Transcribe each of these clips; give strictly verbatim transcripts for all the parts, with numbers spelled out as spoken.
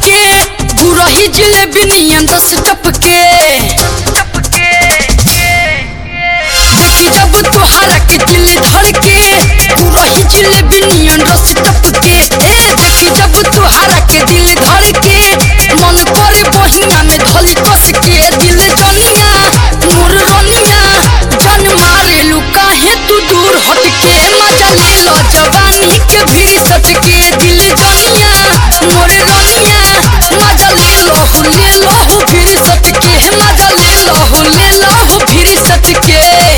के गुरही जिलेबी नियन रस टपके। देखी जब तुहारा के दिल धड़के गुरही जिलेबी नियन रस टपके। ए देखी जब तुहारा के दिल धड़के मन करे बहिया में धली कस के। दिल जनिया मोर रनिया जन मारे लू काहे तू दूर हटके। मजा ले लो जवानी के भीड़ सटके। दिल जनिया मोर रनिया मजा ले लो ले लो भीड़ सटके। मजा ले लो ले लो भीड़ सटके।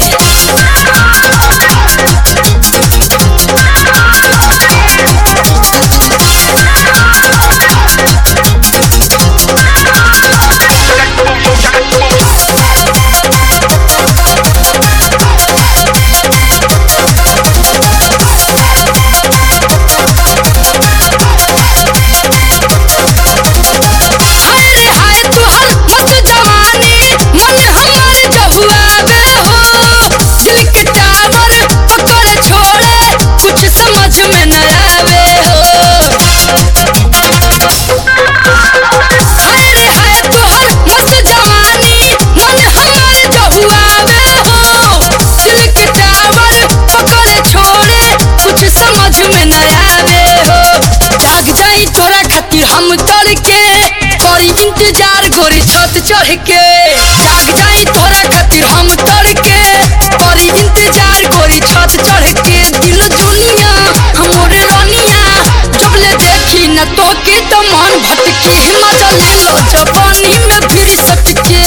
हम तड़के करी इंतजार गोरी छत चढ़ के। जाग जाई तोरा खातिर हम तड़के करी इंतजार गोरी छत चढ़ के। दिल जुनिया हमरे रनिया जबले देखी न तो के तो मन भटके। मजा ले लो जवानी में फिर सटके।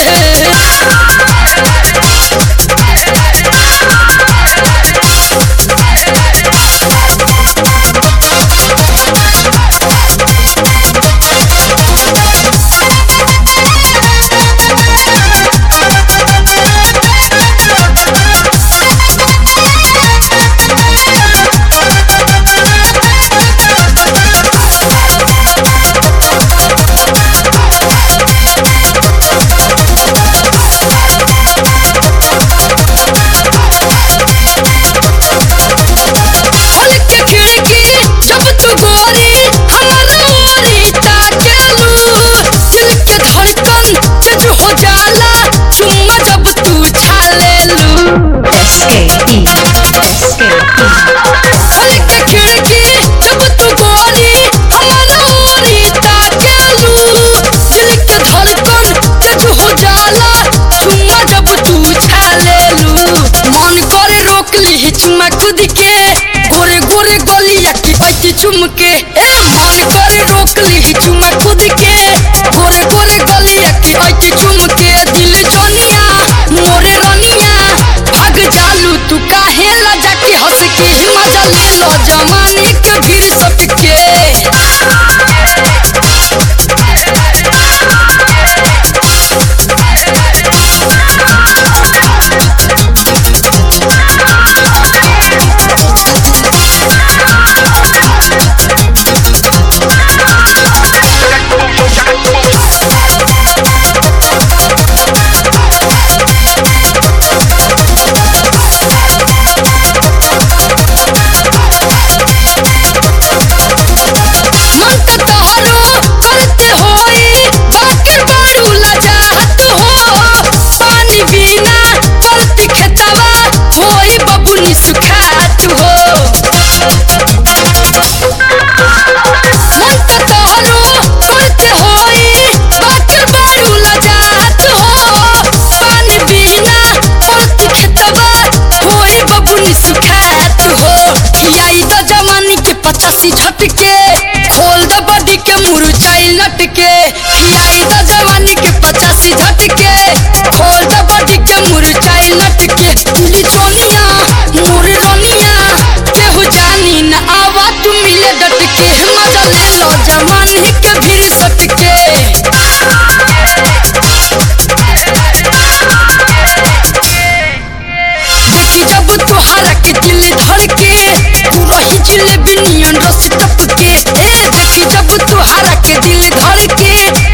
चुमा खुद के गोरे गोरे गलिया की ऐसी चुमके। ए मन करे रोक ली चुमा खुद के गोरे गोरे गलिया की ऐसी चुमके। दिल जनिया मोरे रनिया भाग जालू तू काहे लजा के हंस के। मजा ले लो जवानी के भीड़ सटके। झटके खोल द बॉडी के मुरझाई लटके। खियाई द जवानी के पचासी झटके खोल द बॉडी के मुरझाई लटके। दिल जोनिया मोरे रनिया केहू जानी न आवा तू मिले डटके। मजा ले लो जवानी के भीड़ सटके। देखी जब तुहारा के दिल धड़के गुरही जिलेबी नियन रस टपके। ए देखी जब तुहारा के दिल धड़के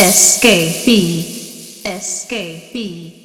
S K B S K B